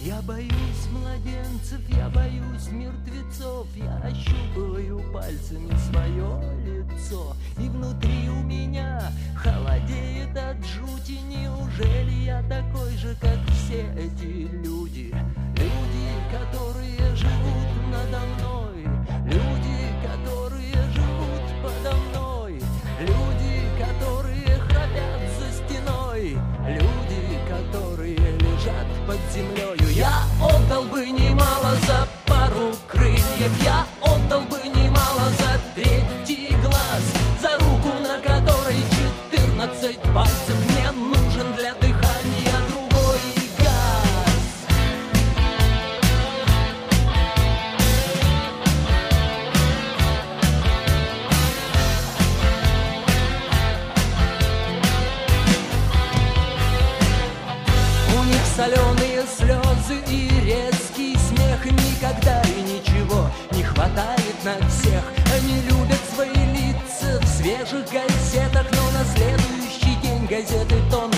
Я боюсь младенцев, я боюсь мертвецов. Я ощупываю пальцами свое лицо, и внутри у меня холодеет от жути. Неужели я такой же, как все эти люди? Люди, которые живут надо мной, люди, которые живут подо мной, люди, которые храпят за стеной, люди, которые лежат под землею. Я отдал бы немало за пару крыльев, я отдал бы немало за третий глаз, за руку, на которой 14 пальцев. Мне нужен для дыхания другой газ. У них соленые слезы и резкий смех. Никогда и ничего не хватает на всех. Они любят свои лица в свежих газетах, но на следующий день газеты тонут